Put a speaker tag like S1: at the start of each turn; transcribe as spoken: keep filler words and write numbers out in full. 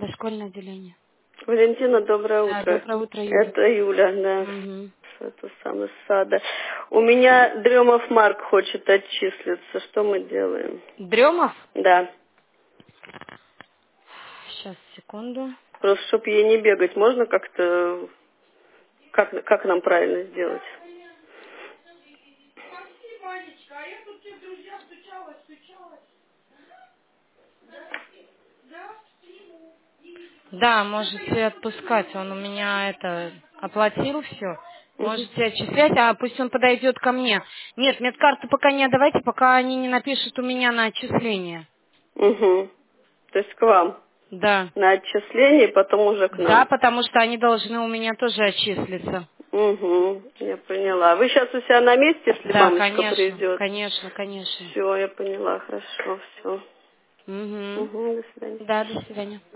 S1: Дошкольное отделение.
S2: Валентина, доброе
S1: Да,
S2: утро.
S1: доброе утро, Юля.
S2: Это Юля, да.
S1: Угу.
S2: Это самое сада. У меня Дремов Марк хочет отчислиться. Что мы делаем?
S1: Дремов?
S2: Да.
S1: Сейчас, секунду.
S2: Просто, чтобы ей не бегать, можно как-то... Как, как нам правильно сделать?
S1: Да, можете отпускать. Он у меня это оплатил все.
S2: Угу.
S1: Можете отчислять, а пусть он подойдет ко мне. Нет, медкарту пока не отдавайте, пока они не напишут у меня на отчисление.
S2: Угу. То есть к вам?
S1: Да.
S2: На отчисление, потом уже к
S1: Да,
S2: нам.
S1: потому что они должны у меня тоже отчислиться.
S2: Угу, я поняла. Вы сейчас у себя на месте, если
S1: Да,
S2: мамочка
S1: конечно,
S2: придет?
S1: конечно, конечно.
S2: Все, я поняла, хорошо, все.
S1: Угу.
S2: Угу, до свидания.
S1: Да, до свидания.